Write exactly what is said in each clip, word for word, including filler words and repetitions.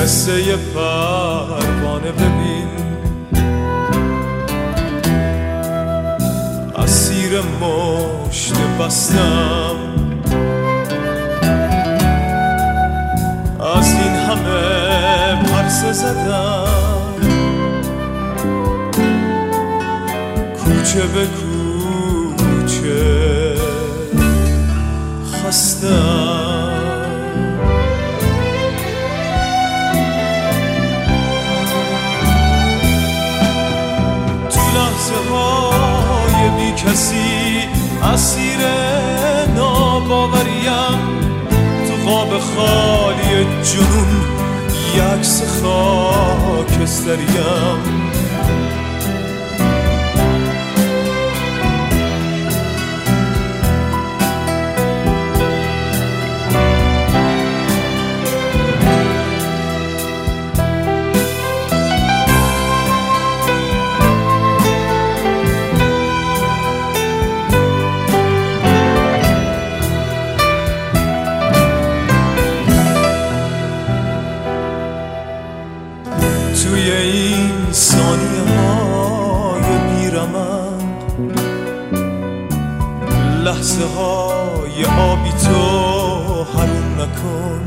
مثل یه پروانه ببین اسیر مشت بستم از این همه پرسه زدم کوچه به کوچه خستم تو لحظه های بی کسی اسیر ناباوریم تو خواب خالی جنون یک عکس خاکستریم توی این ثانیه های بیرمند لحظه های آبی تو حروم نکن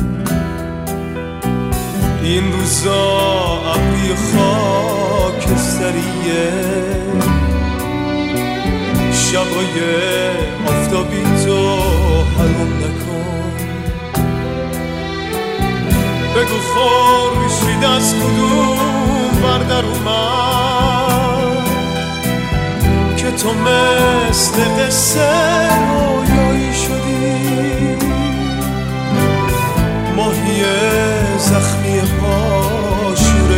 این روزا ابری خاکستریه شبای آفتابی تو حروم نکن بگو خورشید از کدوم بردر اومد که تو مثل قصه رویایی شدی ماهی زخمی پاشوره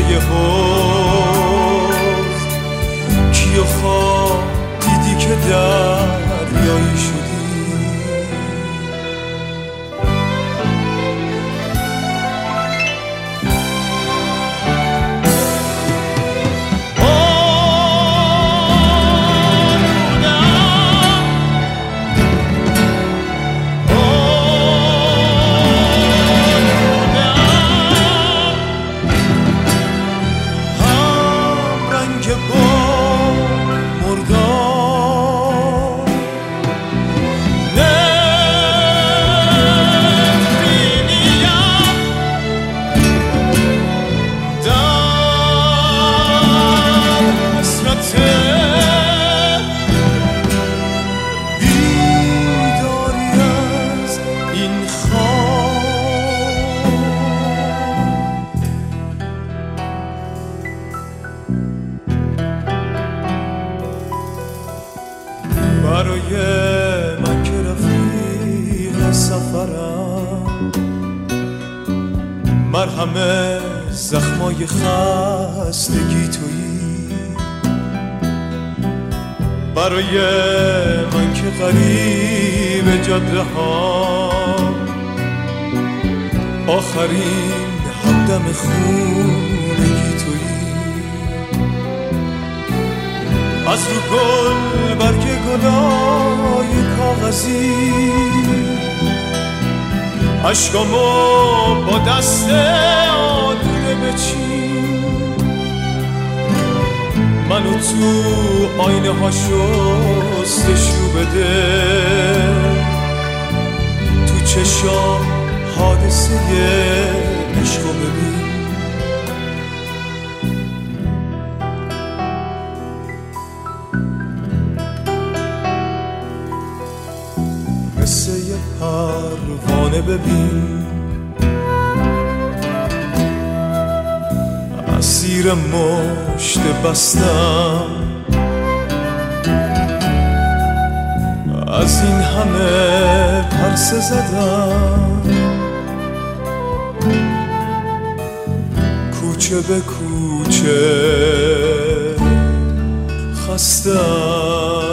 حوض کیو خواب دیدی که دریایی شدی برای من که رفیق سفرم مرهم زخمای خستگی تویی برای من که غریب جاده ها آخرین همدم خونگی تویی از رو گل برگ گلای کاغذی عشقامو با دست آلوده بچین منو تو آینه ها شستشو بده تو چشام حادثه عشقو ببین مثل یه پروانه ببین اسیر مشت بستم از این همه پرسه زدم کوچه به کوچه خستم